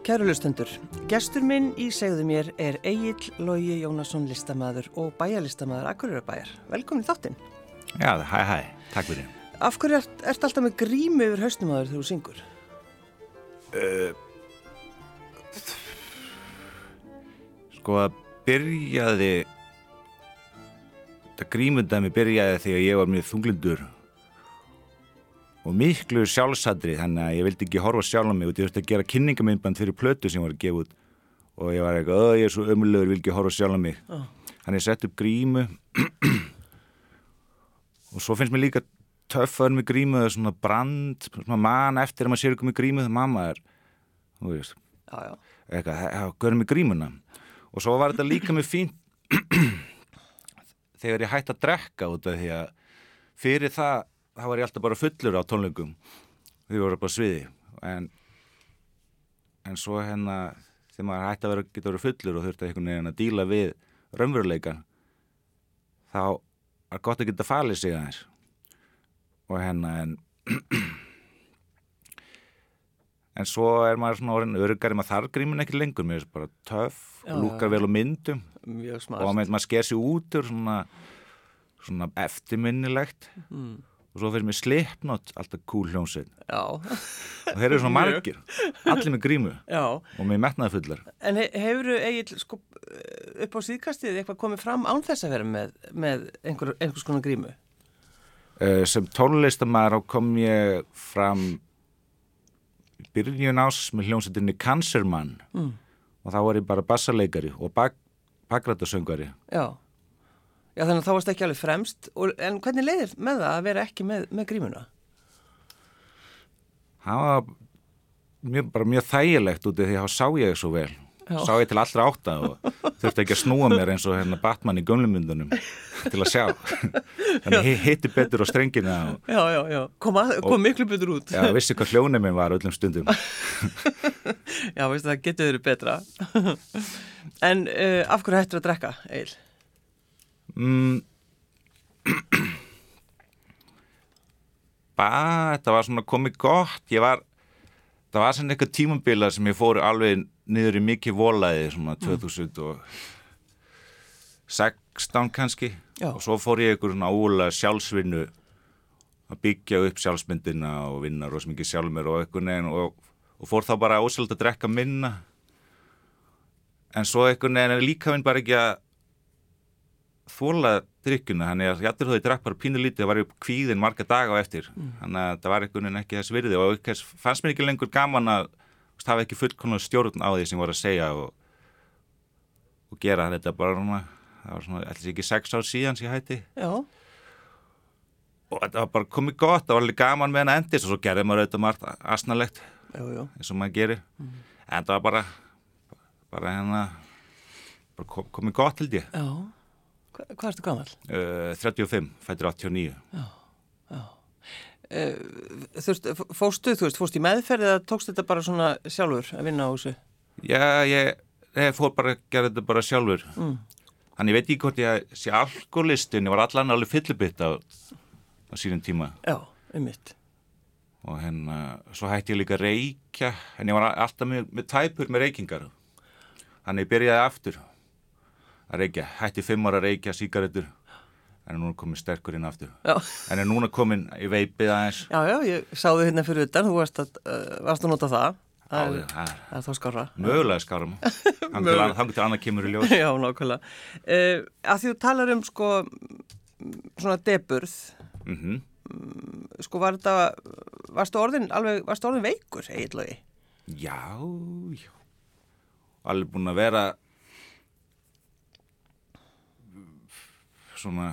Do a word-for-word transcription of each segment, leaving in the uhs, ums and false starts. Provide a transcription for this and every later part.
Kæru hlustendur, gestur minn í Segðu mér er Egill Logi Jónasson listamaður og bæjarlistamaður Akureyrarbæjar. Velkomin í þáttinn. Já, hæ, hæ, takk fyrir. Af hverju ert, ert alltaf með grímu yfir hausnum á þér þegar þú syngur? Uh, sko að byrjaði, þetta grímundæmi byrjaði þegar ég var mjög þunglindur og miklu sjálfsadri, þannig að ég vildi ekki horfa sjálf á mig og ég þurfti að gera kynningamyndband fyrir plötu sem var að gefa út og ég var eitthvað, ég er svo ömurlegur, vil ekki horfa sjálf á mig. Oh. Þannig ég sett upp grímu og svo finnst mér líka töffaður með grímu, það er svona brand, svona man eftir að maður sér ykkur með grímu, það mamma er, þú veist, já, já. eitthvað, görðu með grímuna. Og svo var þetta líka með fínt þegar ég hætti að drekka út af því að fyrir það þá var ég alltaf bara fullur á tónleikum við vorum bara sviði en, en svo hérna þegar maður hætti að vera, geta verið fullur og þurfti einhvern veginn að díla við raunveruleikann þá var gott að geta falið sig aðeins og hérna en en svo er maður svona orðin öruggari, maður þarf grímun ekki lengur, mér er bara töff og lúkar vel á myndum og maður sker sig út úr svona, svona eftirminnilegt mm. og svo fyrir mér Slipknot alltaf cool hljómsveit og þeir eru svona margir, allir með grímu Já. Og með metnaðarfullar. En he hefurðu Egill sko, upp á síðkastið eitthvað komið fram án þess að vera með, með einhver, einhvers konar grímu? Uh, sem tónlistarmaður kom ég fram byrjun ás með hljómsveitinni Cancerman mm. og þá var ég bara bassaleikari og bak, bakrætasöngari. Já. Já, þannig að þá varst ekki alveg fremst. Og, en hvernig leiðir með það að vera ekki með, með grímuna? Það var mjög, bara mjög þægilegt út af því að þá sá ég svo vel. Já. Sá ég til allra átta og þurfti ekki að snúa mér eins og hérna Batman í gömlumyndunum til að sjá. Þannig hitti betur á strengina. Og, já, já, já. Kom, að, kom miklu betur út. Já, vissi hvað hljónið minn var öllum stundum. Já, veistu, það getur verið betra. En uh, af hverju hættir að drekka, Egill? Mm. Bara, þetta var svona komið gott ég var, það var svona eitthvað tímabila sem ég fór alveg niður í mikið volaði svona tvö þúsund og sextán kannski Já. Og svo fór ég eitthvað svona ólega sjálfsvinnu að byggja upp sjálfsmyndina og vinna rosa mikið sjálf mér og eitthvað neginn og, og fór þá bara ósælt að drekka minna en svo eitthvað neginn líka minn bara ekki að þóla drykkuna, þannig að jættur þó ég drakk bara pínu lítið, það var upp kvíðin marga daga á eftir, mm. þannig að það var einhvern veginn ekki þess virði og ekki, fannst mér ekki lengur gaman að hafa ekki fullkomna stjórn á því sem voru að segja og, og gera þetta bara núna, það var svona, ætlis ekki sex ár síðan sem ég hætti. Já. Og þetta var bara komið gott, það var alveg gaman með hana endis og svo gerði maður auðvitað margt asnalegt, já, já. Eins og maður gerir, mm. en það var bara, bara hérna, bara komið gott held ég. Já. Hvað ertu gamall? Uh, þrjátíu og fimm, fæddur áttatíu og níu. Já, já. Uh, þú veist, fórstu, þú veist, fórstu í meðferð eða tókst þetta bara svona sjálfur að vinna á þessu? Já, ég, ég fór bara að gera þetta bara sjálfur. Mm. Þannig ég veit ekki hvort ég sé alkoholistin, ég var allan alveg fyllibitt á, á sínum tíma. Já, einmitt. Og hérna, svo hætti ég líka að reykja, en ég var alltaf með, með tæpur með reykingar. Þannig ég byrjaði aftur að reykja, hætti fimm ára að reykja sígarettur en er núna komin sterkur inn aftur já. En er núna komin í veipið aðeins Já, já, ég sá þau hérna fyrir utan þú varst að, uh, varst að nota það það er, er þá skára mögulega skára þannig til annað kemur í ljós Já, nákvæmlega uh, að því þú talar um sko svona deburð mm-hmm. um, sko var þetta varstu orðin, alveg, varstu orðin veikur Egill Logi? Já, já alveg búin að vera svona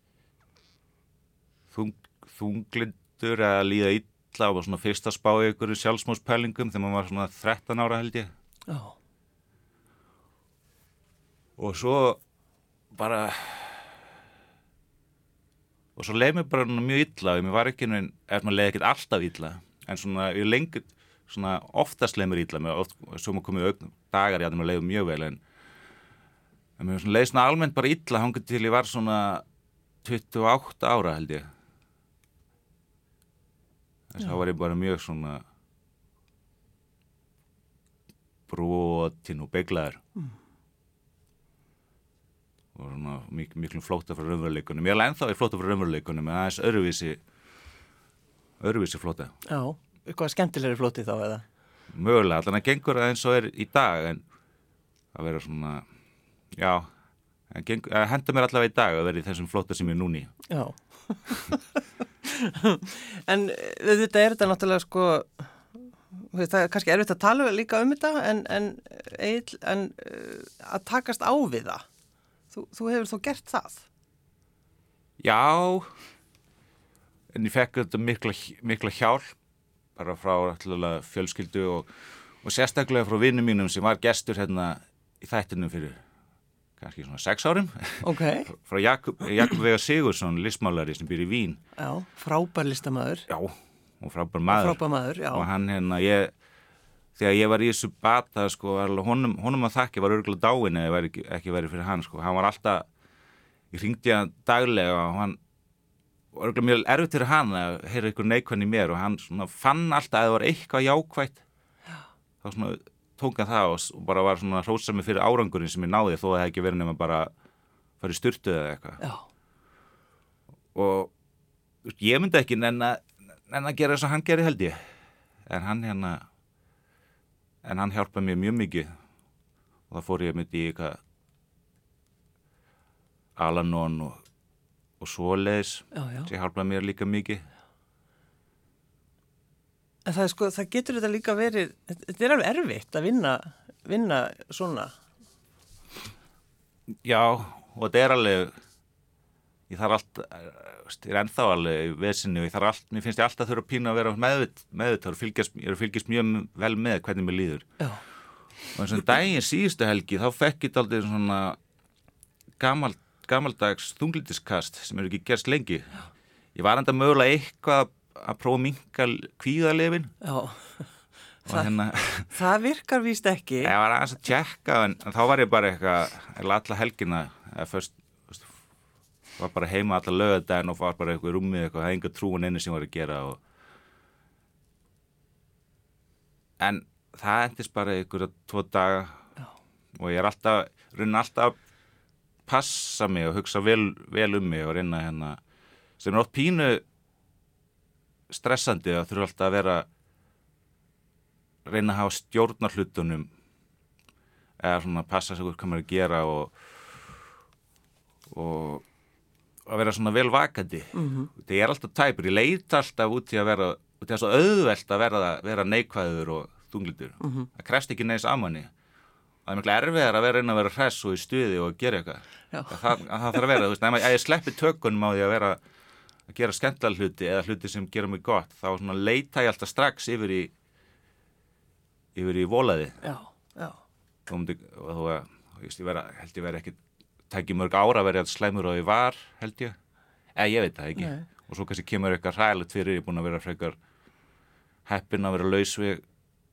þung, þunglindur að líða illa og svona fyrsta spá í ykkur sjálfsmórspælingum þegar maður var svona þrettán ára held ég. Já. Og svo bara og svo leið mér bara mjög illa og mér var ekki en ef maður leið ekkert alltaf illa en svona ég lengur svona oftast leið mér illa með oft, svo maður komið augn dagar ég að maður leið mjög vel en en mér leið svona almennt bara illa hangið til ég var svona tuttugu og átta ára held ég. Þess að þá var ég bara mjög svona brotin og beiglaður mm. og svona mik miklu flóta frá raunveruleikunum. Ég er alveg ennþá í flóta frá raunveruleikunum en aðeins öðruvísi öðruvísi flóta. Já, eitthvað skemmtilegri flóti þá eða? Mögulega, allan að gengur aðeins og er í dag en að vera svona, já, en gengur, að henda mér allavega í dag að vera í þessum flóta sem ég er núni. Já. En þetta er þetta náttúrulega sko, það er kannski erfitt að tala líka um þetta en, en, Egill, en að takast á við það. Þú, þú hefur þó gert það? Já, en ég fekk þetta mikla, mikla hjálp bara frá alltaf fjölskyldu og, og sérstaklega frá vinum mínum sem var gestur hérna í þættinum fyrir kannski svona sex árum. Ok. Frá Jakob, Jakob Veigar Sigurðsson, listmálari sem býr í Vín. Já, frábær listamaður. Já, og frábær maður. Frábær maður, já. Og hann hérna, ég... Þegar ég var í þessu bata, sko, honum, honum að þakki var örugglega dáin eða væri ekki, ekki verið fyrir hann, sko. Hann var alltaf, ég hringdi hann daglega og hann var örugglega mjög erfitt fyrir hann að heyra ykkur neikvæðan í mér og hann svona fann alltaf að það var eitthvað jákvætt. Já. Þá svona tók hann það og, og bara var svona hrósað mig fyrir árangurinn sem ég náði þó að það ekki verið nema bara farið sturtu eða eitthvað. Já. Og ég myndi ekki nenn að, nenn að gera þess að hann geri held ég. En hann hérna En hann hjálpaði mér mjög mikið og það fór ég myndi í eitthvað Al-Anon og, og svoleiðis sem hjálpaði mér líka mikið. En það, er, sko, það getur þetta líka verið, þetta er alveg erfitt að vinna, vinna svona. Já, og þetta er alveg, ég þarf alltaf, ég er ennþá alveg í vesinni og ég þarf alltaf, mér finnst ég alltaf þurfa að pína að vera meðvitt, meðvitt og fylgjast, ég er að fylgjast mjög vel með hvernig mér líður. Já. Og eins og daginn síðustu helgi, þá fekk ég aldrei svona gamal, gamaldags þunglitiskast sem eru ekki gerst lengi. Já. Ég var enda mögulega eitthvað að prófa að minnka kvíðalyfin. Já. Það, hérna, það virkar víst ekki. Ég var aðeins að tjekka en, en þá var ég bara eitthvað, alla helgina, eða fyrst, var bara heima alla laugardaginn og var bara eitthvað í rúmið eitthvað, það er enga trúin einu sem var að gera og... en það endist bara einhverja tvo daga Já. Og ég er alltaf, reyna alltaf að passa mig og hugsa vel, vel um mig og reyna hérna, sem er oft pínu stressandi að þurfa alltaf að vera reyna að hafa stjórnar hlutunum eða svona passa sig hvað maður að gera og og að vera svona vel vakandi. Mm-hmm. Ég er alltaf tæpur, ég leit alltaf út í að vera, út í að svo auðvelt að vera, vera neikvæður og þunglítur. Mm-hmm. Það krefst ekki neins að manni. Það er miklu erfiðar að vera inn að vera hress og í stuði og gera eitthvað. Það, það, það þarf að vera, þú veist, ef ég sleppi tökunum á því að vera að gera skemmtilega hluti eða hluti sem gera mig gott, þá svona leita ég alltaf strax yfir í yfir í volaði. Já, já. Og þú veist, ég vera, held ég vera ekki tæki mörg ára að vera slæmur og ég var, held ég. Eða ég veit það ekki. Nei. Og svo kannski kemur eitthvað hræðilegt fyrir, ég er búin að vera frekar heppinn að vera laus við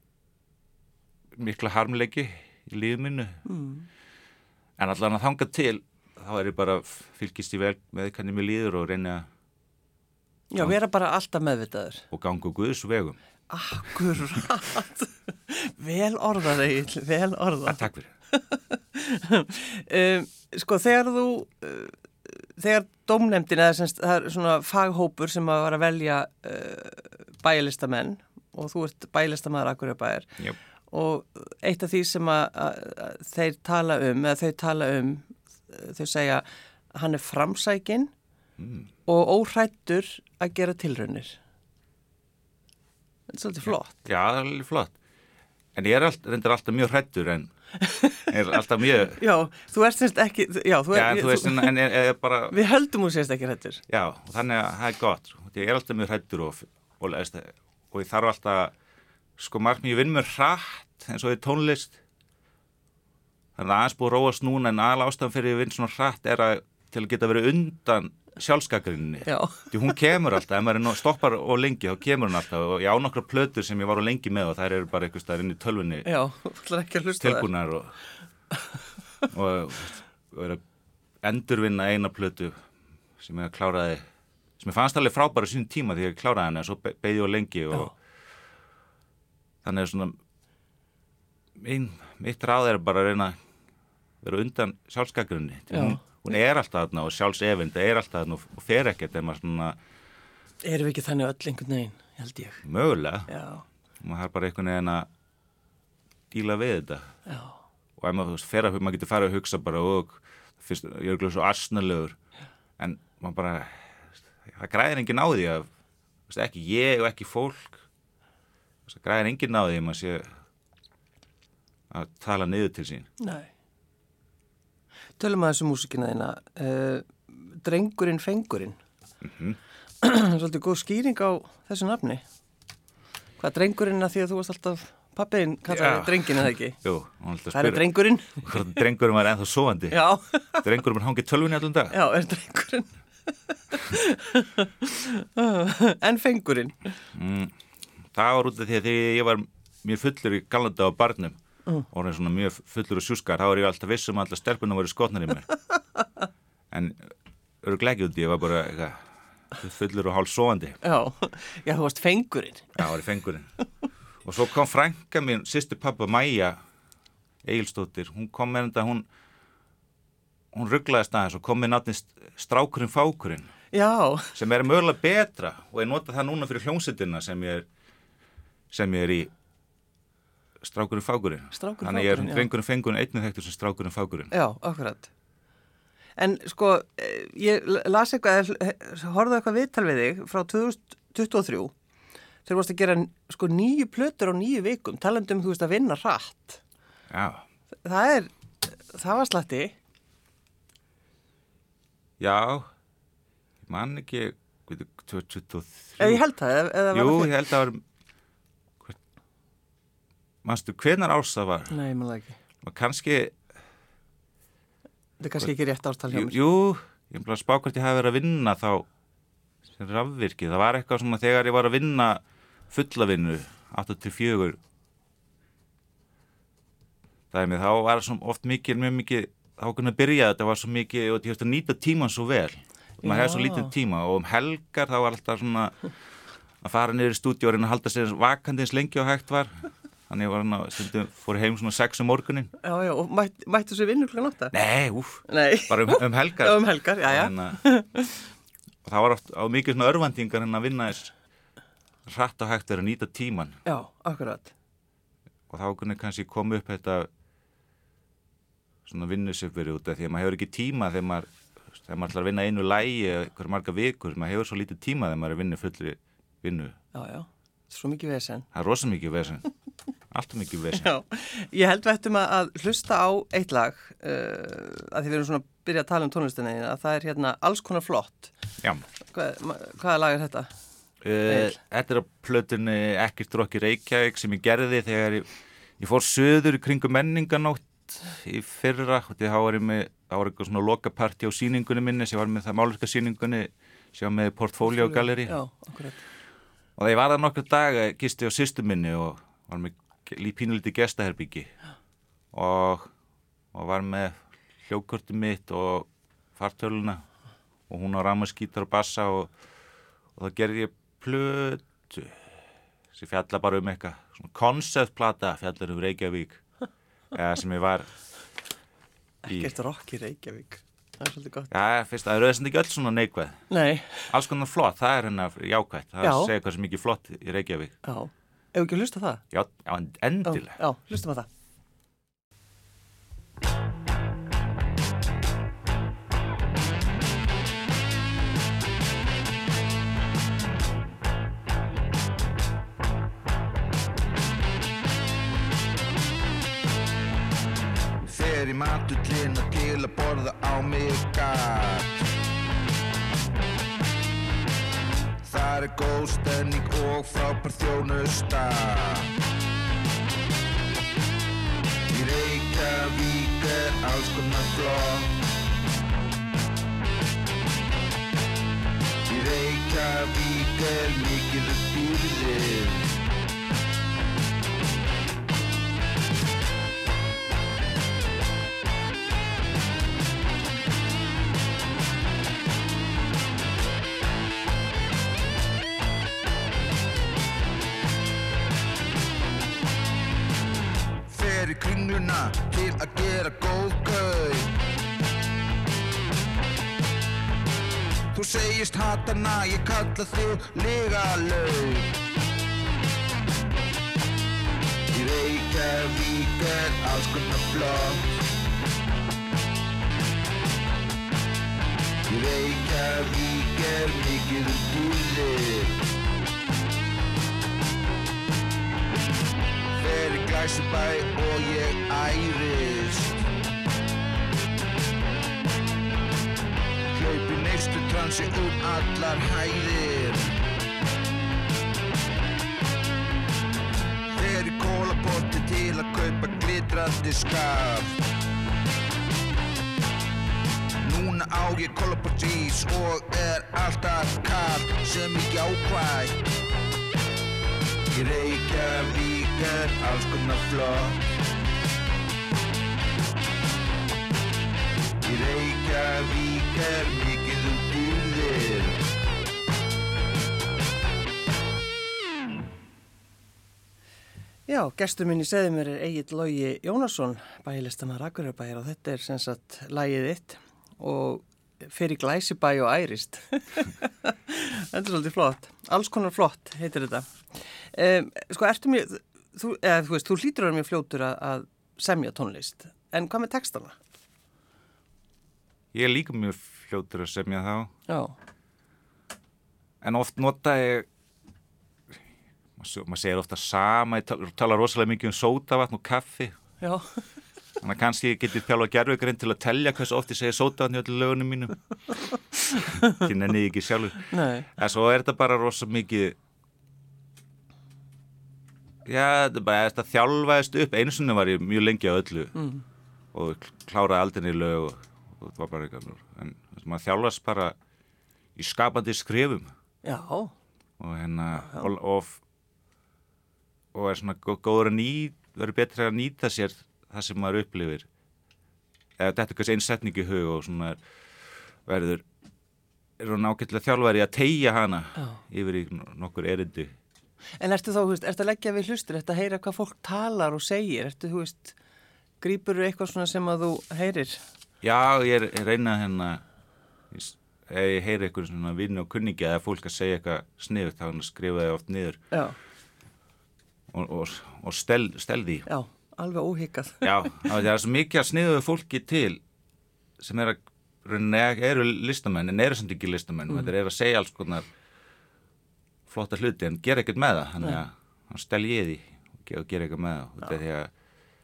mikla harmleiki í lífið mínu. Mm. En allan að þanga til, þá er ég bara fylgist í vel með hvernig mér líður og reyna að... Já, vera bara alltaf meðvitaður. Og ganga Guðs vegum. Akkurat. Vel orðað, Egill, vel orðað. Takk fyrir. um, sko þegar þú uh, þegar dómnefndin eða semst, það er svona faghópur sem að var að velja uh, bæjarlistamenn og þú ert bæjarlistamaður Akureyrarbæjar yep. Og eitt af því sem að, að, að þeir tala um eða þau tala um þau segja hann er framsækinn mm. og óhræddur að gera tilraunir. Þetta er svolítið flott. Já, það er alveg flott en ég er all, reyndar alltaf mjög hræddur en er alltaf mjög já, þú ert semst ekki já, þú er, já, en þú veist, en, en er, er bara við höldum hún semst ekki hræddur já, og þannig að það er gott ég er alltaf mjög hræddur og, og, og ég þarf alltaf sko margt mér, ég vinn mér hratt eins og í tónlist þannig að aðeins búið að róast núna en aðal ástæðan fyrir ég vinn svona hratt er að til að geta verið undan sjálfsgagnrýninni því hún kemur alltaf, ef maður stoppar og lengi þá kemur hún alltaf og ég á nokkra plötur sem ég var á lengi með og þær eru bara einhvers staðar inn í tölvunni já, ekki að hlusta tilbúnar og, og, og er að endurvinna eina plötu sem ég kláraði sem ég fannst alveg frábæra sín tíma því ég kláraði hana og svo beið ég á lengi og já. Þannig er svona mín, mitt ráð er bara að reyna að vera undan sjálfsgagnrýni. Hún, hún er alltaf þarna og sjálfsefinn, það er alltaf þarna og fer ekkert ef maður svona... Erum við ekki þannig öll einhvern veginn, held ég? Mögulega. Já. Maður har bara einhvern veginn að díla við þetta. Já. Og ef maður fer að, maður getur farið að hugsa bara og fyrst, ég er glöð svo asnalegur, en maður bara, það græðir enginn á því að, veist, ekki ég og ekki fólk, það græðir enginn á því að maður sé að tala niður til sín. Nei. Tölum að þessu músikina þína, uh, drengurinn fengurinn. Mhm. Svolítið góð skýring á þessu nafni. Hvað drengurinn að því að þú varst alltaf pappiðinn kallaði drengin eða ekki? Jú, hún alltaf spyrir. Það er drengurinn. Drengurinn var ennþá sofandi. Já. Drengurinn var hangið tölvunni allan dag. Já, er drengurinn. En fengurinn? Mm, það var út af því að því ég var mjög fullur í galanda á barnum mm. og var svona mjög fullur og sjúskar, þá var ég alltaf viss um að alla stelpunum voru skotnar í mér. En örugglega ekki út í, ég var bara eitthvað fullur og hálf sofandi. Já, já, þú varst fengurinn. Já, það var fengurinn. Og svo kom frænka mín, systir pappa Maja Egilsdóttir, hún kom með þetta, hún hún rugglaðist aðeins og kom með nafnist Strákurinn Fákurinn. Já. Sem er mögulega betra og ég nota það núna fyrir hljómsveitina sem ég er sem ég er í Strákurinn Fákurinn. Strákurinn Fákurinn, Þannig ég er drengurinn fengurinn einnig þekktur sem Strákurinn Fákurinn. Já, akkurat. En sko, ég las eitthvað, horfðu eitthvað viðtal við þig frá tvö þúsund tuttugu og þrjú. Þeir varst að gera sko nýju plötur á nýju vikum, talandi um þú veist að vinna hratt. Já. Það er, það var slatti. Já, ég man ekki, tvö þúsund tuttugu og þrjú. Eða ég held það, eða var Jú, það ég held það var, manstu hvenar árs það var? Nei, ég man það ekki. Og kannski... Þetta er kannski ekki rétt ástal hjá mér. Jú, ég er bara að spá hvort ég hafi verið að vinna þá sem rafvirki. Það var eitthvað svona þegar ég var að vinna fullavinnu, átta til fjögur. Það er með, þá var svona oft mikið, mjög mikið, þá kunni að byrja þetta var svo mikið og ég hefði að nýta tíman svo vel. Maður hefði svo lítið tíma og um helgar þá var alltaf svona að fara niður í stúdíu og reyna að halda sér vakandi eins lengi og hægt var. Þannig ég var hann að stundum fór heim svona sex um morgunin. Já, já, og mætt, mættu sér vinnu klukkan átta? Nei, úf, Nei. Bara um, um helgar. Já, um helgar, já, já. En, uh, og það var oft á mikið svona örvandingar en að vinna þess hratt og hægt er að nýta tíman. Já, akkurat. Og þá kunni kannski koma upp þetta svona vinnusöfveri út af því að maður hefur ekki tíma þegar maður, þegar maður ætlar að vinna einu lagi eða einhverja marga vikur, maður hefur svo lítið tíma þegar maður er að vinna fullri vinnu. Já, já, svo mikið vesen. Það er rosa mikið vesen. Alltaf mikið vesen. Já, ég held við ættum að hlusta á eitt lag uh, að því við erum svona að byrja að tala um tónlistina að það er hérna Alls konar flott. Já. Hvað, hvaða lag er þetta? Uh, þetta er á plötunni Ekkert rokk í Reykjavík sem ég gerði þegar ég, ég fór söður í kringum menninganótt í fyrra og því þá var ég með, þá var eitthvað svona lokapartí á sýningunni minni sem var með það málerska sýningunni sem var með Portfolio Gallery. Já, akkurat. Og það ég var það nokkra daga, gisti á systur minni og var með pínulítið gestaherbyggi og, og var með hljókortið mitt og fartöluna og hún á rafmagnsgítar og bassa og, og þá gerði ég plötu sem fjalla bara um eitthvað svona konceptplata fjallar um Reykjavík eða sem ég var í Ekkert rokk í Reykjavík, það er svolítið gott. Já, fyrst, það er auðvitað ekki öll svona neikvæð. Nei. Alls konar flott, það er hennar jákvætt, það Já. segir hvað sem mikið flott í Reykjavík. Já. Ef ekki að hlusta það? Já, já endilega. Já, já, hlustum að það. Fer í matullina til að borða á mig gat. Það er góð stemning og frábær þjónusta. Í Reykjavík er alls konar flott. Í Reykjavík er mikil uppbyrðið. Fer í kringluna til að gera góð kaup. Þú segist hatana, ég kalla þig lygalaup. Í Reykjavík er alls konar flott. Í Reykjavík er mikið um dúllir. Fer í Glæsibæ og ég ærist. Hlaupi neistu transi um allar hæðir. Fer í kólapotti til að kaupa glitrandi skaft. Núna á ég kólapottís og er alltaf kalt sem ég jákvæð. Í Reykjavík er alls konar flott. Í Reykjavík er mikið um dýrðir. Já, gestur minn í segðu mér er Egill Logi Jónasson, bæjarlistamaður Akureyrarbæjar, og þetta er sem sagt lagið þitt og fer í Glæsibæ og ærist. Þetta er svolítið flott. Alls konar flott heitir þetta. Um, sko, ertu mjög, þú, eða, þú veist, þú hlýtur að vera mjög fljótur að, að semja tónlist, en hvað með textana? Ég er líka mjög fljótur að semja þá. Já. En oft nota ég, maður segir ofta sama, ég tala rosalega mikið um sódavatn og kaffi. Já. Þannig að kannski getið þjálfa gervigreind til að telja hversu oft ég segir sódavatn í öllu lögunum mínum. Ég nenni ekki sjálfur. Nei. En svo er þetta bara rosa mikið, já, þetta er bara, þetta þjálfaðist upp. Einu sinni var ég mjög lengi á öllu mm. og kláraði aldrei í lög og, og það var bara eitthvað. En maður þjálfast bara í skapandi skrifum. Já. Og hérna, já. Og, og, og er svona góður að nýta, verður betri að nýta sér það sem maður upplifir. Eða þetta er kannski einn setning í hug og svona er, verður, er hún ágætlega þjálfari að teygja hana já. Yfir í nokkur erindi. En ertu þá, þú veist, ertu að leggja við hlustur, ertu að heyra hvað fólk talar og segir, ertu, þú veist, grípur þú eitthvað svona sem að þú heyrir? Já, ég, er, ég reyna hérna, ég, ég heyri eitthvað svona vinnu og kunningi eða fólk að segja eitthvað sniðugt, þá skrifa ég oft niður. Já. Og, og, og stel, stel því. Já, alveg óhyggjað. Já, það er svo mikið að sniðuðu fólki til sem er að, eru listamenn, en eru samt ekki listamenn, mm. þetta er að segja alls konar flotta hluti en gera ekkert með það, þannig að hann stel ég því og gera ekkert með það. Þetta er því að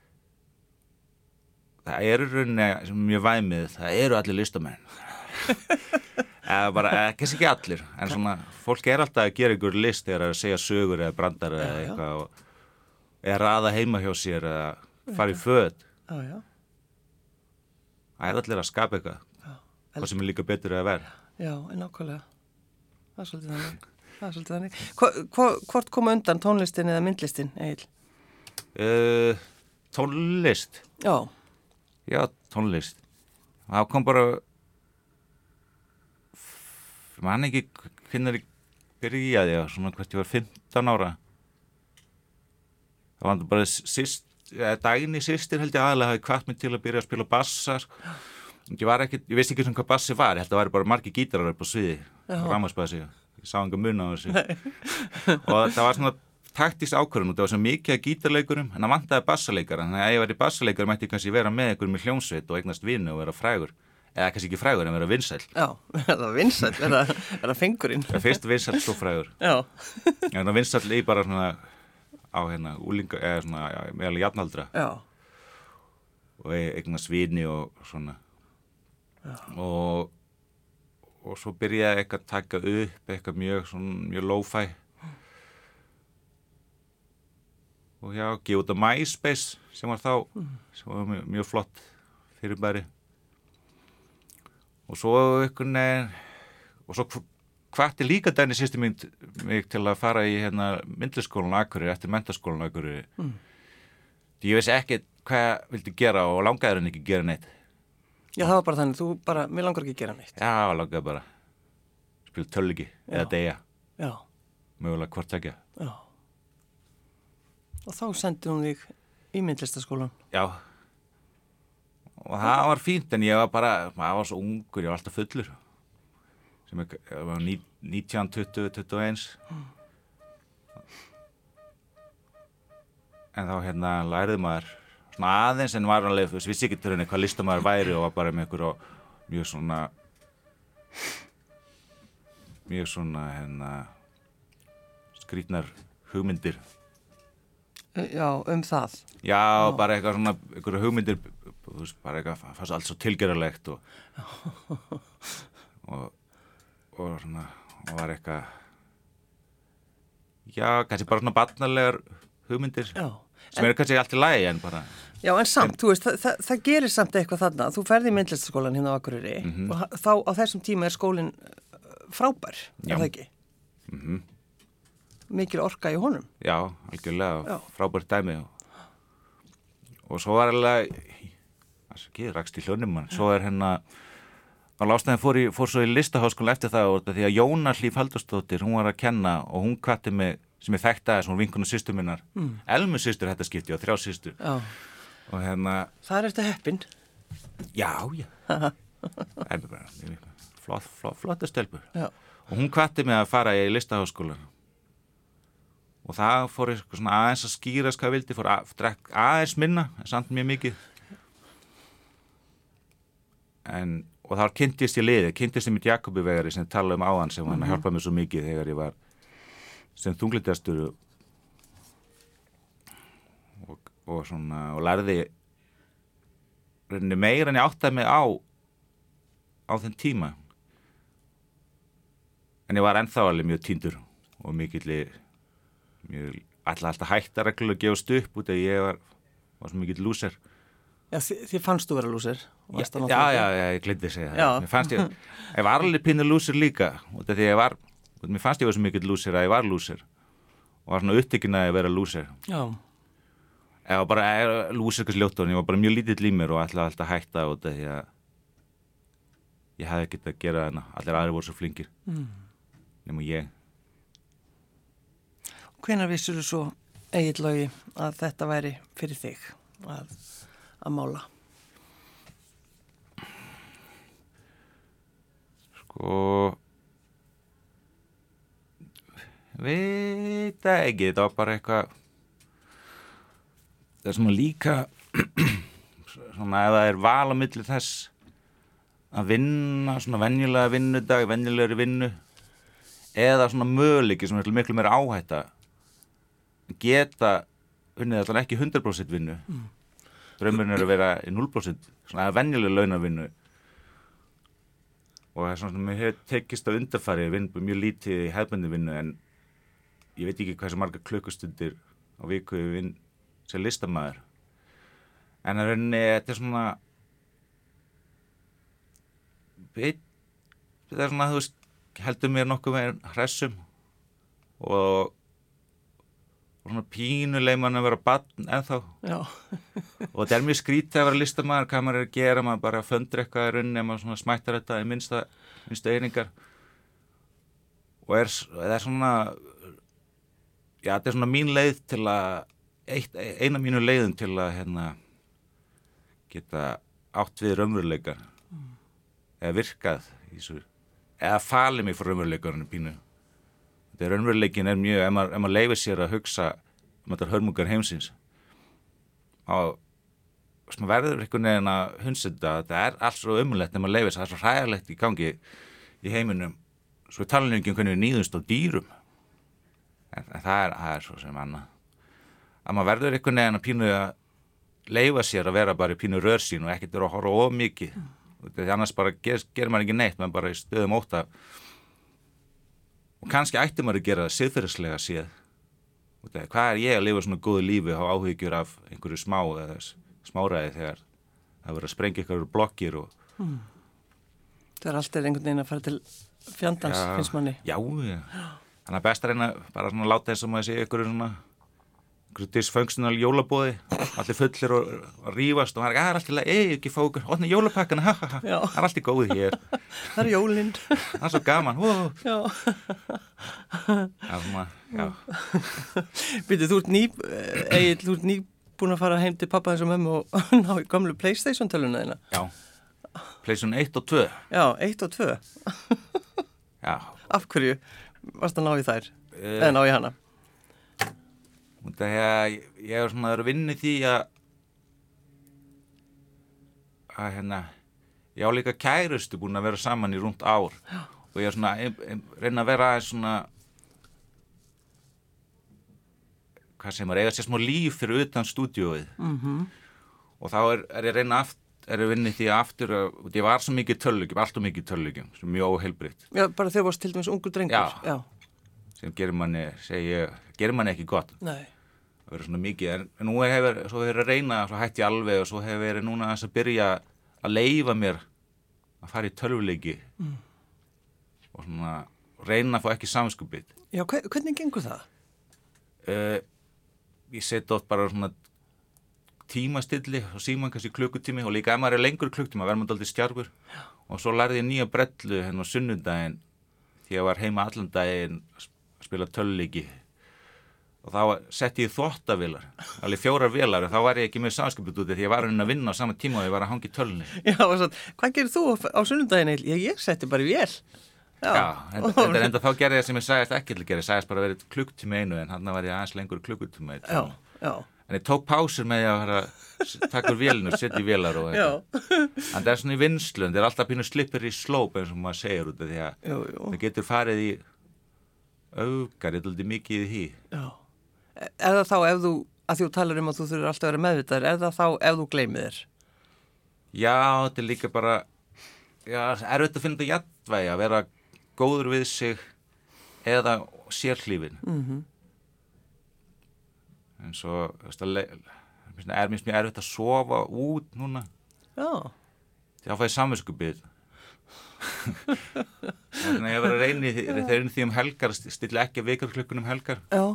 það eru rauninni sem er mjög væmið, það eru allir listamenn. Eða bara, kannski ekki allir, en svona, fólk er alltaf að gera ykkur list eða að segja sögur eða brandar eða eitthvað og eða raða heima hjá sér eða fara í föt. Já, já. Það er allir að skapa eitthvað, hvað sem er líka betur að vera. Já, en nákvæmlega. Það er svolítið þannig. Það er svolítið þannig. Hvort koma undan tónlistin eða myndlistin, Egill? Uh, tónlist? Já. Já, tónlist. Það kom bara, ég man ekki hvernig ég byrjaði, svona hvert ég var fimmtán ára. Það var bara síst, Dagný systir held ég aðalega hafi hvatt mig til að byrja að spila bassar. Ég var ekki, ég veist ekki svona hvað bassi var, ég held að það væri bara margir gítarar upp á sviði, rafmagnsbassi. Ég sá enga mun á þessu. Og það var svona taktísk ákvörðun og það var svo mikið að gítarleikurum, en það vantaði bassaleikara. Þannig að ef ég væri bassaleikari mætti ég kannski vera með einhverjum í hljómsveit og eignast vini og vera frægur. Eða kannski ekki frægur en vera vinsæll. Já, vera vinsæll, vera, vera fengurinn. Það fyrst vinsæll, svo frægur. Já. Já, það vinsæll í bara svona á hérna úlinga, eða svona já, meðal jafnaldra. Já. Og eignast vini og svona. Já. Og og svo byrjaði eitthvað að taka upp eitthvað mjög, svona, mjög lo-fi og já, gefa út á MySpace sem var þá, mm. sem var mjög, mjög flott fyrirbæri og svo eitthvað neginn og svo hvatti líka Dagný systir mín mig til að fara í hérna myndlisskólan Akureyri eftir menntaskólan Akureyri mm. því ég vissi ekki hvað ég vildi gera og langaði henni ekki gera neitt. Já, það var bara þannig, þú bara, mér langar ekki að gera neitt. Já, langaði bara spila tölvleiki eða deyja. Já. Mögulega hvort tvekja. Já. Og þá sendi hún þig Í myndlistaskólan? Já. Og það var fínt, en ég var bara, maður var svo ungur, ég var alltaf fullur. Sem ég, ég var nítján, tuttugu, tuttugu og eins. Mm. En þá hérna lærði maður svona aðeins, en var alveg, þú vissi ekki til henni hvað listamaður væri og var bara með ykkur og mjög svona, mjög svona, hérna, skrýtnar hugmyndir. Já, um það. Já, Já. bara eitthvað svona, eitthvað hugmyndir, þú veist, bara eitthvað, fannst allt svo tilgerðarlegt og, og, og svona, og var eitthvað, já, kannski bara svona barnalegar hugmyndir, Já, sem en, eru kannski allt í lagi, en bara... Já, en samt, en, þú veist, það, það, það gerir samt eitthvað þarna, þú ferði í myndlistaskólan hérna á Akureyri mm-hmm. og þá á þessum tíma er skólinn frábær, Já. Er það ekki? Mhm. Mikil orka í honum. Já, algjörlega, frábært dæmi og, og svo var alveg það er ekki, rakst í hljónum mann, svo er hérna á Lástæðin fór, í, fór svo í listaháskóla eftir það og því að Jóna Hlíf Halldórsdóttir, hún var að kenna og hún hvatti mig, sem ég þekkti aðeins, hún var vinkonu systur minnar, mm. Elmu systur þetta skipti og þrjá systur. Já. Og hérna... Það er eftir heppin. Já, já. En bara, flott, flott, flotta stelpur. Já. Og hún hvatti mig að fara í listaháskólan. Og það fór eitthvað svona aðeins að skýrast hvað vildi, fór að drekka aðeins minna, en samt mjög mikið. En, og þá kynntist ég liðið, kynntist ég mitt Jakobi Vegari sem talaði um áðan sem hann mm-hmm. hjálpaði mér svo mikið þegar ég var sem þunglyndastur og, og svona, og lærði rauninni meira en ég áttaði mig á á þeim tíma. En ég var ennþá alveg mjög týndur og mikill Ég ætla alltaf hætta reglulega að gefast upp út að ég var, var svo mikill lúser. Já, þið, þið fannst þú vera lúser? Já, já, já, já, ég gleyndi að segja það. Mér fannst ég, ég var alveg pínu lúser líka út af því að ég var, mér fannst ég var svo mikill lúser að ég var lúser og var svona upptekinn að ég vera lúser. Já. Ég var bara lúser kannski ljótt og ég var bara mjög lítill í mér og ætla alltaf að hætta út af því að ég hefði ekkert að gera þarna. Allir aðrir voru svo flinkir. Mm. Nema ég. Hvenær vissur þú svo, Egill Logi, að þetta væri fyrir þig að, að mála? Sko, veit það ekki, þetta var bara eitthvað, það er svona líka, svona ef það er val á milli þess að vinna, svona venjulega vinnudag, venjulegri vinnu, eða svona möguleiki sem er miklu meira áhætta, geta unnið allan ekki hundrað prósent vinnu mm. draumurinn er að vera í núll prósent svona venjulega launavinnu og það er svona sem ég hef tekist á undanfari að vinna mjög lítið í hefðbundin vinnu en ég veit ekki hvað sem margar klukkustundir á viku við vinn sem listamaður en það er rauninni, þetta er svona veit það er svona, þú veist, heldur mér nokkuð með hressum og og svona pínuleg mann að vera barn ennþá og þetta er mjög skrítið að vera listamaður hvað maður er að gera, maður bara föndur eitthvað í rauninni ef maður svona smættar þetta í minnsta minnstu einingar og er, það er svona já, þetta er svona mín leið til að eitt, eina mínu leiðum til að hérna geta átt við raunveruleika mm. eða virkað í svo, eða falið mig frá raunveruleikarinn pínu. Þetta er raunveruleikin er mjög, ef maður, ef maður leifir sér að hugsa um þetta hörmungar heimsins og sem verður einhvern veginn að hundsenda þetta er allt svo ömulegt ef maður leifir sér, það er svo hræðilegt í gangi í heiminum svo við tala ekki um hvernig við nýðumst á dýrum en, en það, er, það er svo sem annað að maður verður einhvern veginn að pínu að leifa sér að vera bara í pínu rörsín og ekkert vera að horfa of mikið því annars bara ger, gerir maður ekki neitt maður bara í stöðum ótta og kannski ætti maður að gera það siðferðislega séð. Hvað er ég að lifa svona góðu lífi og hafa áhyggjur af einhverju smá eða smáræði þegar það verður að sprengja einhverju blokkir og... Hmm. Það er alltaf einhvern veginn að fara til fjandans, já, finnst manni. Já, já. Þannig að best að reyna bara svona láta þess að maður sé einhverju svona einhverju dysfunctional jólabóði, allir fullir og, og rífast og maður er ekki, það er alltaf, ei, ekki fá okkur, ótna jólapakkana, ha, ha, ha, það er alltaf góð hér. Það er jólinn. Það er svo gaman, hú. Já. Já, maður, já. Býtu, þú ert ný, Egill, þú ert ný búin að fara heim til pappa þessum mömmu og ná í gamlu PlayStation töluna þína? Já, PlayStation eitt og tvö. Já, eitt og tvö. Já. Af hverju varst að ná í þær? Uh, Eða ná í hana? Það er, ég er svona að vinna í því að að hérna, ég á líka kærustu búin að vera saman í rúmt ár. Já. Og ég er svona, ég, ég reyna að vera svona, hvað sem er, eiga sér smá líf fyrir utan stúdíóið. Mm-hmm. Og þá er, er ég reyna aft, er ég vinni því aftur að, ég var svo mikið tölvuleikjum, alltaf mikið tölvuleikjum, svo mjög óheilbrigt. Já, bara þegar varst til dæmis ungur drengur. Já, Já. Sem gerir manni, segi ég, gerir manni ekki gott. Nei. Það verður svona mikið, en, en nú hefur, svo hefur ég að reyna, svo hætti ég alveg og svo hefur ég núna að byrja að leyfa mér að fara í tölvuleiki mm. og svona reyna að fá ekki samviskubit. Já, hvernig gengur það? Uh, ég seti oft bara svona tímastilli og síman kannski klukkutími og líka ef maður er lengur klukkutíma verður maður dálítið stjarfur. Og svo lærði ég nýja brellu hérna á sunnudaginn því ég var heima allan daginn að spila tölvuleiki og þá setti ég þvottavélar, alveg fjórar vélar og þá var ég ekki með samskipið út því ég var að vinna á sama tíma og ég var að hangi tölvunni. Já, og svo, hvað gerir þú á sunnudaginn? Ég, ég setti bara í vél. Já, Já enda, enda, enda þá gerði ég sem ég sagðist ekki til að gera, ég sagðist bara að vera klukkutími einu en hann var ég aðeins lengur klukkutími. Já, já. En ég tók pásur með ég að vera taka úr vélinu, setja í vélar og eitthvað. En það er svona í vinslu, en það er alltaf pínu slipper í slóp eins og maður segir út af því að jú, jú. Það getur farið í augar, ég dálítið mikið í því. Já. Er það þá ef þú, að þú talar um að þú þurfir alltaf að vera meðvitaður, er það þá ef þú gleymir þér? Já, þetta er líka bara, já, erfitt að finna þetta jafnvægi, að vera góður við sig eða sérhlífin. Mhm. En svo, það er mjög mjög erfitt að sofa út núna. Já. Þá fæ ég samviskubit. Þannig að ég var að reyna þegar því um helgar, stilla ekki vekjarklukkunum helgar. Já.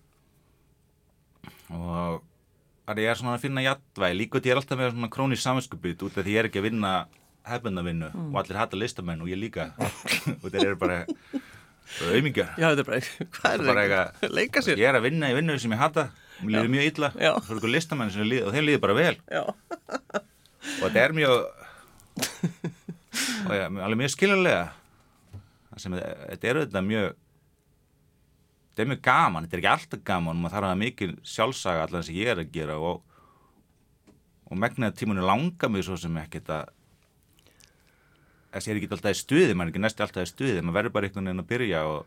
Og þannig ég er svona að finna jafnvægi. Líka því ég er alltaf með svona krónísk samviskubit út af því ég er ekki að vinna hefðbundavinnu mm. og allir hata listamenn og ég líka. Og þeir eru bara aumingjar. Já, þetta er bara, hvað er það? Leika sér. Ég er að vinna í vinnu sem ég hata. Mér líður mjög illa, það er eitthvað listamenn sem líður, og þeim líður bara vel. Já. Og þetta er mjög, og ja, alveg mjög skiljanlega. Þetta er auðvitað mjög, þetta er mjög gaman, þetta er ekki alltaf gaman, maður þarf að hafa mikil sjálfsaga allan sem ég er að gera og, og megnaði tímunni langar mig svo sem ekkert að, þess að ég er ekki alltaf í stuði, maður er ekki næstu alltaf í stuði, maður verður bara einhvern veginn að byrja og,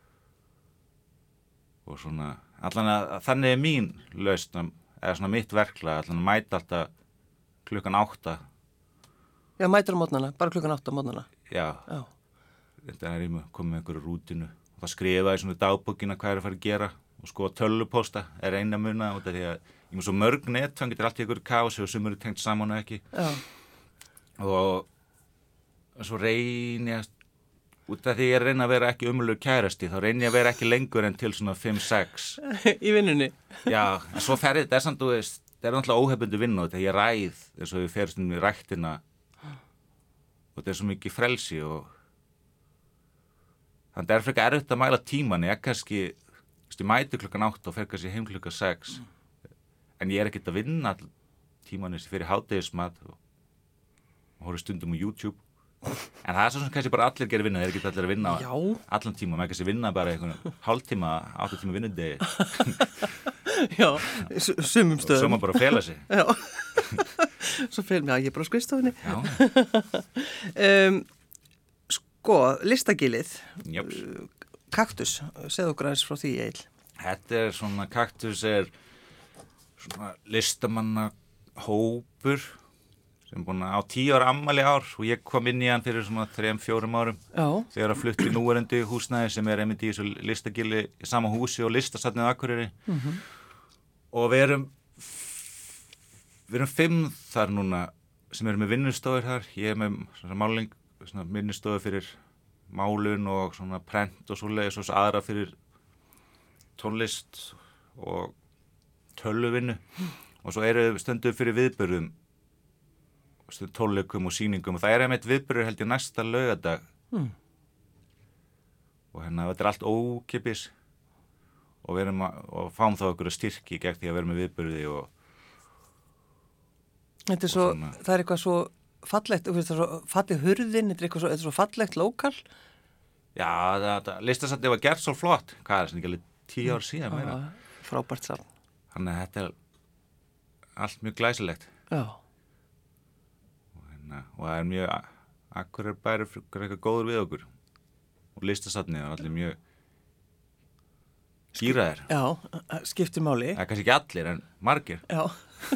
og svona, allan að þannig er mín lausn eða svona mitt verklag, allan að mæta alltaf klukkan átta. Já, mætir á mótnana, bara klukkan átta á mótnana. Já. Já. Þetta er ég komið með einhverju rútinu og það skrifaði svona dagbókina hvað er að fara að gera og sko tölvupósta er eina muna út af því að ég með svo mörg net, þannig getur allt í einhverju kási og sumur er tengt saman og ekki. Já. Og svo reyni ég út af því ég er að reyna að vera ekki umlugur kærasti, þá reyni ég að vera ekki lengur en til svona fimm sex. Í vinnunni? Já, en svo fer þetta, það er samt, þú veist, það er náttúrulega óhefbundi vinnu þegar ég ræð, eins og við ferum í ræktina og þetta er svo mikið frelsi og þannig það er frekar erfitt að mæla tíman, ég er kannski, þú veist, ég mæti klukkan átta og fer kannski heim klukkan sex, en ég er ekkert að vinna all tímanis fyrir hádegismat og, og horfi stundum á YouTube. En það er svo sem kannski bara allir gerir vinna, þeir geta allir að vinna á allan tíma, maður kannski vinna bara einhvern hálftíma, átta tíma vinnudegi. Já, sumum stöðum. Og svo maður bara fela sig. Já, svo fel mér að ég er bara á skrifstofunni. Já. um, sko, listagilið, Jöps. kaktus, segðu okkur aðeins frá því, Egill. Þetta er svona, kaktus er svona listamanna hópur, sem er búin að á tíu ára ammæli ár og ég kom inn í hann fyrir svona þrem, fjórum árum. Já. Þegar að flutti núverandi húsnæði sem er einmitt í þessu listagili í sama húsi og listasafnið Akureyri. Mm-hmm. Og við erum, við erum fimm þar núna sem erum með vinnustofur þar. Ég er með svona máling, svona vinnustofur fyrir málun og svona prent og svoleiðis og svo aðra fyrir tónlist og tölvuvinnu. Og svo eru stundum fyrir viðburðum tónleikum og sýningum og það er einmitt viðburður held ég næsta laugardag hmm. og hérna þetta er allt ókeypis og við erum að og fáum þá okkur styrki gegn því að vera með viðburði og, Þetta er svo, það er eitthvað svo fallegt, þú veist það er svo fallið hurðin, þetta er eitthvað svo, þetta er svo fallegt lokal. Já, þetta listasafnið var gert svo flott, hvað er það sem ekki alveg tíu ár síðan meira. Frábært safn. Þannig að þetta er allt mjög glæsilegt. Já. Og, hérna, og það er mjög, akkur er bæri fyrir eitthvað góður við okkur. Og listasafnið er allir mjög gýraðir. Já, skiptir máli. Það er kannski ekki allir, en margir. Já.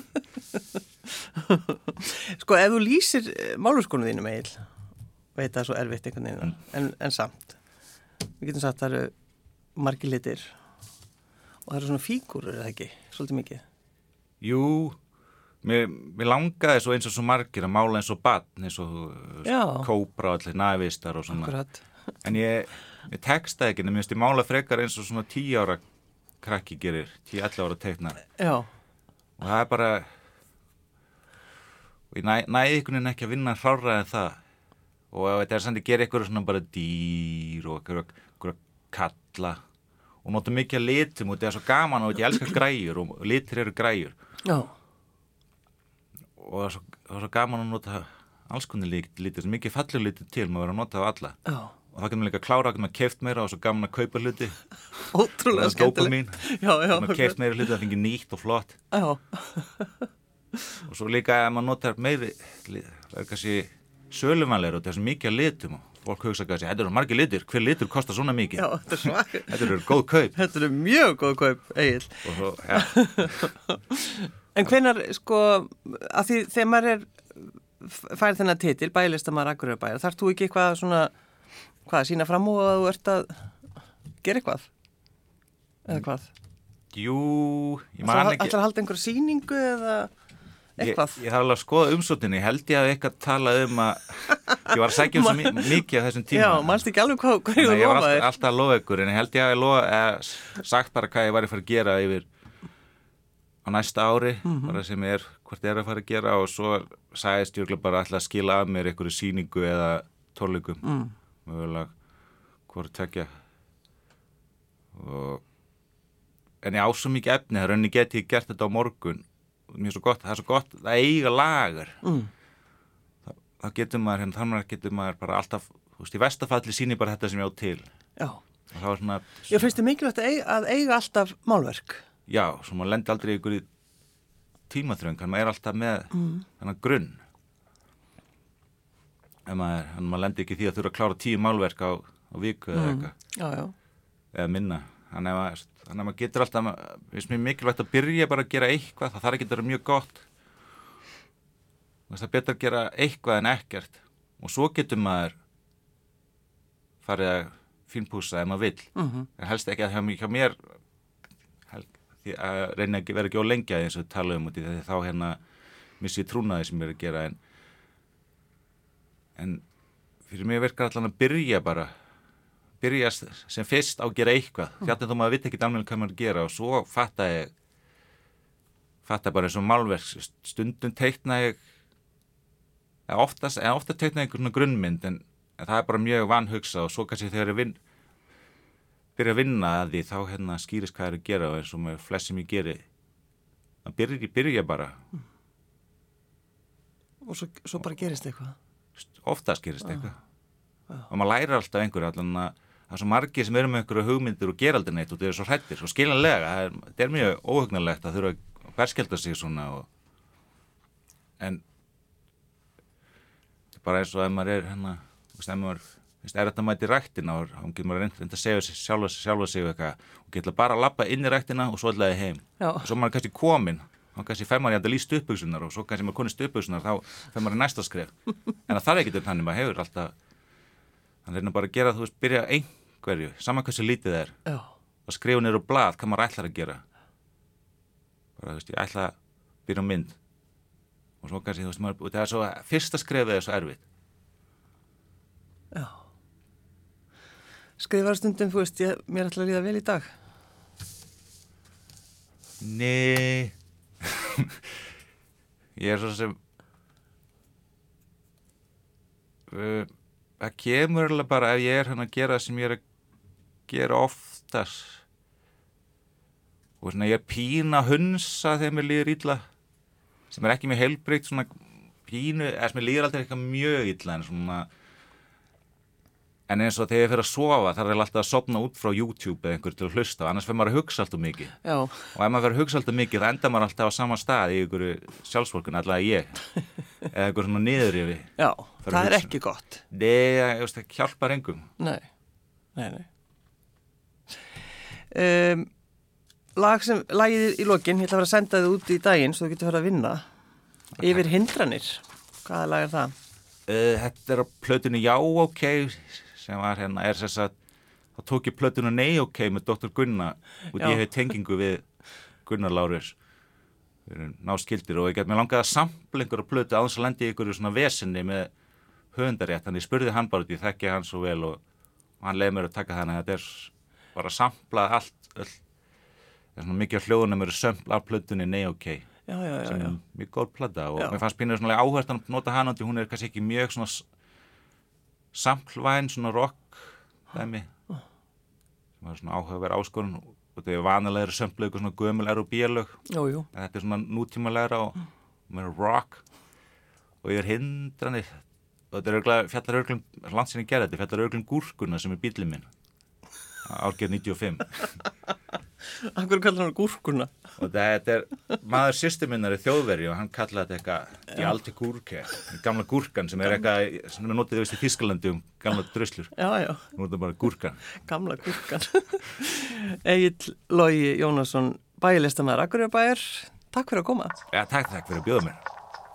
Sko, ef þú lýsir máluskonu þínum Egill, veit það er svo erfitt einhvern veginn, mm. en, en samt. Við getum sagt að það eru margir litir og það eru svona fígúrur, er það ekki? Svolítið mikið. Jú, mér, mér langaði svo eins og svo margir að mála eins og barn, eins og Já. Kóbra og allir navistar og svona. Akkurat. En ég, ég textaði ekki, en mér finnst ég mála frekar eins og svona tíu ára krakki gerir, tíu, ellefu ára teikna. Já. Og það er bara, og ég næ, næði einhvern veginn ekki að vinna hrárra en það. Og þetta er samt að gera eitthvað svona bara dýr og eitthvað kalla og nota mikið að litum og þetta er svo gaman og ég elskar græjur og litir eru græjur. Já. Og það er svo, það er svo gaman að nota alls konar litir, mikið falleg litir til, maður verður að nota á alla. Já. Og það getur maður líka að klára, getur maður keypt meira og svo gaman að kaupa hluti. Ótrúlega skemmtilegt. Já, já. Maður keypt meira hluti, það fengið nýtt og flott. Já. Og svo líka að maður notar meiri, það er kannski söluvanlegur og það er svo mikið að litum og fólk hugsa kannski, þetta eru margir litir, hver litur kostar svona mikið? Já, þetta er svakar. Þetta eru góð kaup. Þetta eru mjög góð kaup, Egill. Og svo, já. En hvenær, sko, að því þegar maður er fær þennan titil, bæjarlistamaður Akureyrarbæjar, þarf þú ekki eitthvað svona, hvað, sína fram og að þú ert að gera eitthvað? Eða hvað? Jú, ég man ekki. Ætlar að halda einhverja sýningu eða eitthvað? Ég, ég þarf alveg að skoða umsókninni, ég held ég að eitthvað talað um að, ég var að sækja um svo mi mikið á þessum tíma. Já, manst ekki alveg hvað, hvað ég lofaði. þú Ég var lofaðir. alltaf, alltaf að lofa ykkur, en ég held ég að ég lofa, eh, sagt bara hvað ég var að fara að gera yfir á næsta ári, mm -hmm. bara sem er, hvort ég er að fara að gera og svo sagðist ég bara alltaf að skila af mér einhverju sýningu eða tónleikum, mm. mögulega hvort tekja. Og, en ég á svo mikið efni, það rauninni geti ég gert þetta á morgun. Mér er svo gott, það er svo gott að eiga lagar. Mm. Þá, þá getur maður, hérna þannig getur maður bara alltaf, þú veist, í vestafalli sýni bara þetta sem ég á til. Já. Og það var svona... Já, finnst þið mikilvægt að eiga, að eiga alltaf málverk? Já, svo maður lendi aldrei ykkur í tímaþröng, hann maður er alltaf með mm. þennan grunn. En maður, hann maður lendi ekki því að þurfa að klára tíu málverk á, á viku eða mm. eitthvað. Já, já. Eða minna. Þannig að maður, þannig að maður getur alltaf, finnst mér mikilvægt að byrja bara að gera eitthvað, það þarf ekki að vera mjög gott. Það er betur að gera eitthvað en ekkert. Og svo getur maður farið að fínpúsa ef maður vill. Mm -hmm. En helst ekki að hjá, hjá mér, því að reyna ekki vera ekki á lengja eins og tala um út í því þá hérna missi ég trúnaði sem ég er að gera. En, en fyrir mig virkar allan að byrja bara, byrja sem fyrst á að gera eitthvað. Mm. Þjáttið þó maður veit ekki alveg hvað maður að gera og svo fatta ég, fatta bara eins og málverk. Stundum teikna ég, oftast, en ofta teikna ég einhvern grunnmynd en, en það er bara mjög vanhugsað og svo kannski þegar ég vinn, byrja að vinna að því þá hérna skýrist hvað ég er að gera og eins og með flest sem ég geri. Það byrja, byrja bara. Mm. Og svo, svo bara gerist eitthvað? Oftast gerist ah. eitthvað. Ah. Og maður lærir alltaf einhverju allan að það er svo margir sem eru með einhverju hugmyndir og gera aldrei neitt og þeir eru svo hrættir og skiljanlega, það er, það er mjög óhugnarlegt að þurfa að berskjálta sig svona og en bara eins og ef maður er hérna, þú veist, ef maður er þetta mæti í ræktina og þá getur maður reynd að segja sjálfa sig sjálfa sig eitthvað og getur bara að labba inn í ræktina og svo ætlaði heim. Já. Og svo maður er kannski komin, þá kannski fær maður jæfnvel í stuttbuxurnar og svo kannski maður konið stuttbuxurnar þá fær maður í næsta skref. En það þarf ekki til þannig, maður hefur alltaf hann reynir bara að gera, þú veist, byrja einhverju, saman hversu lítið það er. Já. Og skrifa niður á blað hvað maður ætlar að gera. Bara, þú veist, ég ætla að byrja á mynd. Og svo kannski, þú veist, maður, það er svo, fyrsta skrefið er svo erfitt. Já. Skrifar stundum, þú veist, ég, mér ætla að líða vel í dag. Nei. Ég er svo sem... Uh, það kemur alveg bara ef ég er hann að gera sem ég er að gera oftast og svona ég er pína hunsa þegar mér líður illa sem er ekki mjög heilbrigt svona pínu, eða sem ég líður aldrei eitthvað mjög illa en svona en eins og þegar ég fer að sofa þarf ég alltaf að sofna út frá YouTube eða einhver til að hlusta annars fer maður að hugsa alltaf mikið Já. og ef maður fer að hugsa alltaf mikið þá endar maður alltaf á sama stað í einhverju sjálfsvorkun allavega ég eða einhver svona niðurrifi Já, það er ekki gott Nei, ég veist það hjálpar engum Nei, nei, nei um, Lag sem, lagið í lokin ég ætla að fara að senda þið út í daginn svo þú getur fara að vinna okay. Yfir hindranir Hvaða lag er það? Uh, þetta er á plötunni Já, ok sem var hérna, er þess að þá tók ég plötuna Nei, ok með doktor Gunna og ég hef tengingu við Gunnar Lárus við erum náskildir og ég get mér langaði að sampla einhverja plötu áðans að lendi í einhverju svona vesenni með höfundarétt, þannig ég spurði hann bara út ég þekki hann svo vel og, og hann leiði mér að taka þannig að þetta er bara að sampla allt öll, það er svona mikið af hljóðunum eru sampla af plötunni Nei, ok já, já, já, sem já. er mjög góð plata og Já. mér fannst pínur svona áhvert að nota hana og hún er kannski ekki mjög svona samplvæn svona rock dæmi sem var svona áhugaverð áskorun og þetta er vanalega sömplu eitthvað svona gömul R og B-lög Jú, jú. en þetta er svona nútímalegra og mér er rock og ég er hindranir og þetta er örgulega fjallar örgulega landsinni gerði þetta fjallar örgulega gúrkuna sem er bíllinn minn árgerð níutíu og fimm Akkur kallar hann gúrkuna og þetta er maður systur minnar er þjóðveri og hann kallaði þetta eitthvað die alte Gurke, gamla gúrkan sem er eitthvað sem er notið í Þýskalandi um gamla druslur Já, já, nú er þetta bara gúrkan gamla gúrkan Egill Logi Jónasson bæjarlistamaður Akureyrarbæjar Takk fyrir að koma Já, takk, takk fyrir að bjóða mér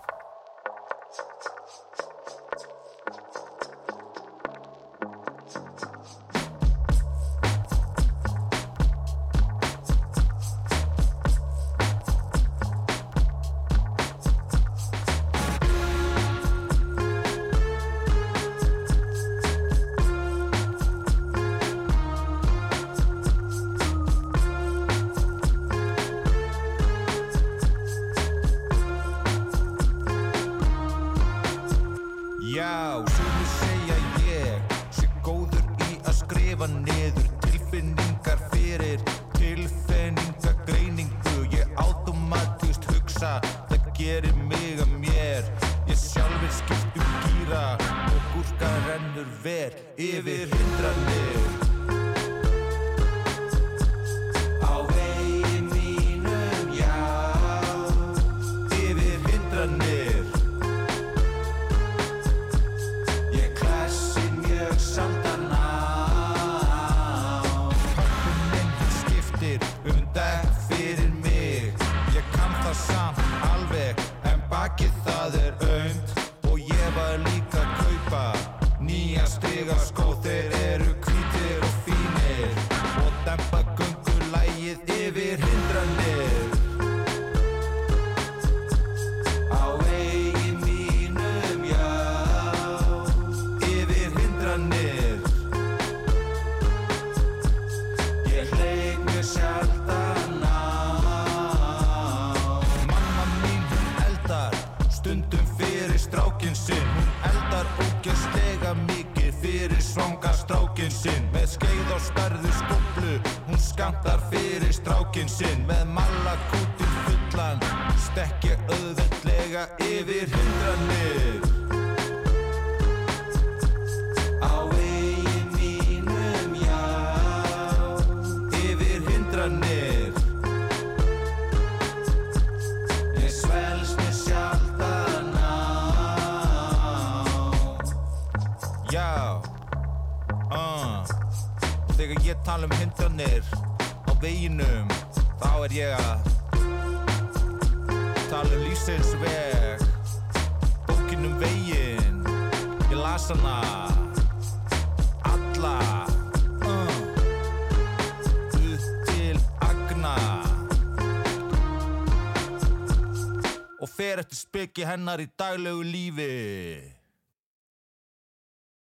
Já, sumir segja ég sé góður í að skrifa niður tilfinningar fyrir tilfinningagreiningu ég automatist hugsa það gerir mig að mér ég sjálfur skipt um gíra og gúrka rennur vel yfir hindranir á vegi mínum, já yfir hindranir Sjaldan á Pabbi minn skiptir um dekk fyrir mig Ég kann það samt alveg en bakið það er aumt og ég var líka að kaupa nýja strigaskó þeir eru hvítir og fínir og dempa göngulægið yfir hindranir á vegi mínum, já yfir hindranir Ég hleyp mér sjaldan á Mamma mín hún eldar stundum fyrir strákinn sinn hún eldar ógeðslega mikið fyrir svanga strákinn sinn með skeið og stærðu skóflu hún skammtar fyrir strákinn sinn með malakútinn fullan stekk ég auðveldlega yfir hindranir á vegi mínum, já yfir hindranir ég svelst mér sjaldan á Já uh. Þegar ég tala um hindranir á veginum þá er ég að tala um lífsins veg bókin um veginn ég las hana alla uh. upp til agna og fer eftir speki hennar í daglegu lífi